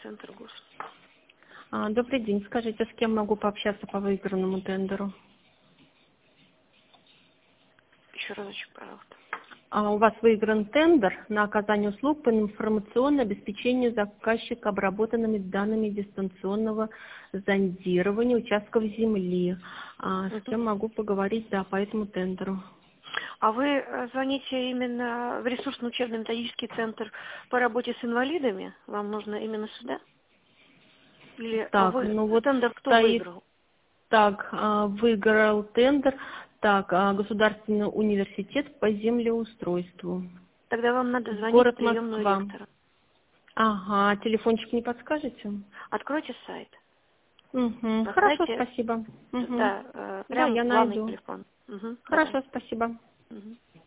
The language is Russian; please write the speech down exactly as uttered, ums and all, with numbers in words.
центр ГУС. А, добрый день. Скажите, с кем могу пообщаться по выигранному тендеру? Еще разочек, пожалуйста. А, у вас выигран тендер на оказание услуг по информационному обеспечению заказчика обработанными данными дистанционного зондирования участков земли. А, с кем могу поговорить, да, по этому тендеру? А вы э, звоните именно в ресурсно-учебно-методический центр по работе с инвалидами? Вам нужно именно сюда? Или а Так, вы ну вот тендер кто стоит выиграл? так, а, выиграл тендер, так, а, Государственный университет по землеустройству. Тогда вам надо звонить в Город приемную Москва. ректора. Ага, телефончик не подскажете? Откройте сайт. Угу. На Хорошо, сайте, спасибо. Угу. да, э, Да, прям я главный найду. телефон. Угу, давай. Хорошо, спасибо. Угу.